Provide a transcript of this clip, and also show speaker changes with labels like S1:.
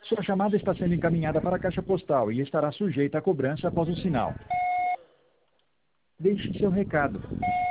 S1: Sua chamada está sendo encaminhada para a caixa postal e estará sujeita a cobrança após o sinal. Deixe seu recado.